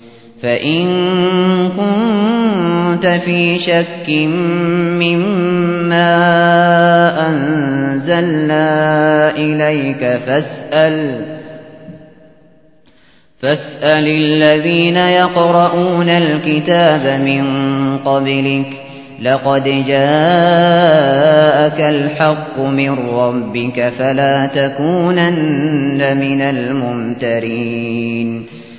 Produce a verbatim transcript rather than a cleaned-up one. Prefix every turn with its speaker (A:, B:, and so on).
A: فإن كنت في شك مما أنزلنا إليك فاسأل فاسأل الذين يقرؤون الكتاب من قبلك لقد جاءك الحق من ربك فلا تكونن من الممترين